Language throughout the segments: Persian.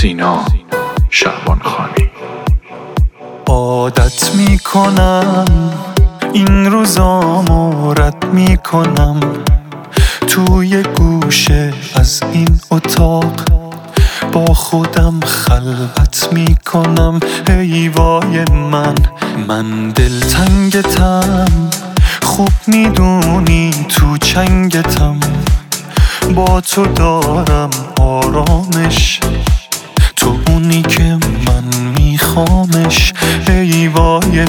سینا شعبانخانی. عادت میکنم این روزامو رد میکنم، توی گوشه از این اتاق با خودم خلوت میکنم. ای وای من دلتنگتم، خوب میدونی تو چنگتم، با تو دارم آرامش، تو اونی که من میخوامش. ای وای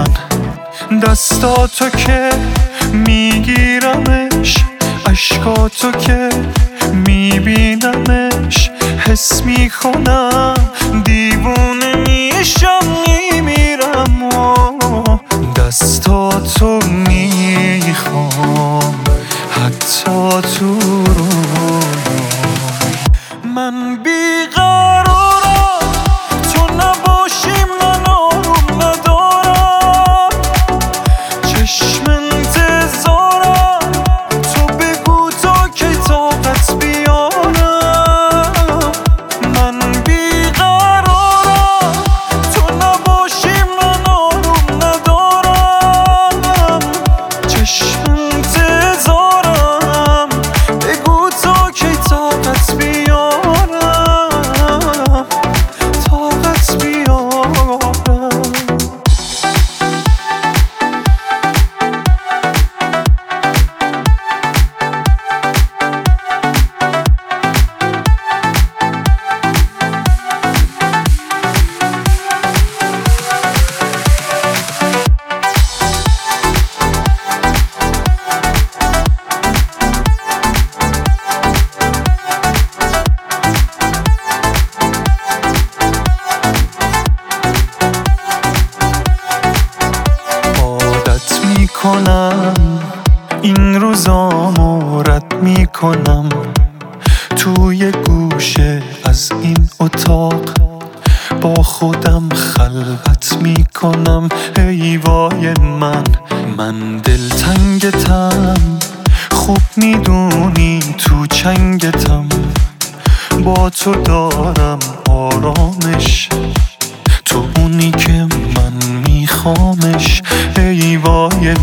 دستاتو که میگیرمش، عشقاتو که میبینمش، حس میکنم دیوونه میشم میمیرم و دستاتو میخوام حتی تو رویام. من بیقرارم تو نباشیم، من آروم ندارم، چشم انتظارم تو بگو تا کی طاقت بیارم. من بیقرارم تو نباشیم، من آروم ندارم، چشم انتظارم بگو تا کی طاقت بیارم، طاقت بیارم. میکنم این روزامو رد میکنم، توی گوشه از این اتاق با خودم خلوت میکنم. ای وای من دلتنگتم، خوب میدونی تو چنگتم، با تو دارم آرامش، تو اونی که من میخوامش. ای وای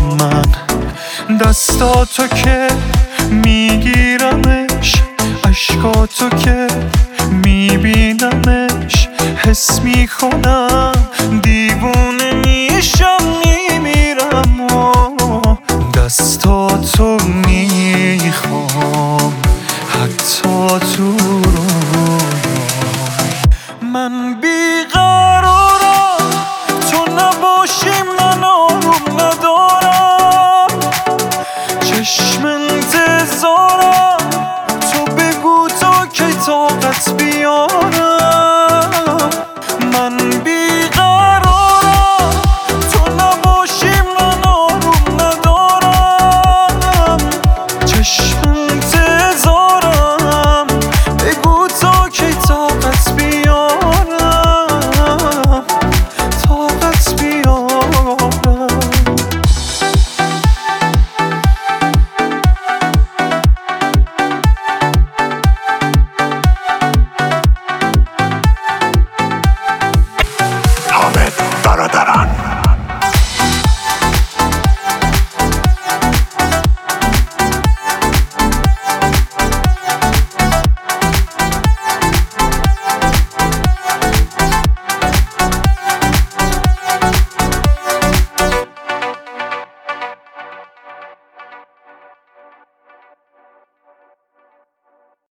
دستاتو که میگیرمش، عشقاتو که میبینمش، حس میکنم دیوونه میشم میمیرم و دستاتو میخوام حتی تو رویام. من بیقرارم تو نباشیم، من آروم ندارم، چشم انتظارم تو بگو تا کی طاقت بیارم.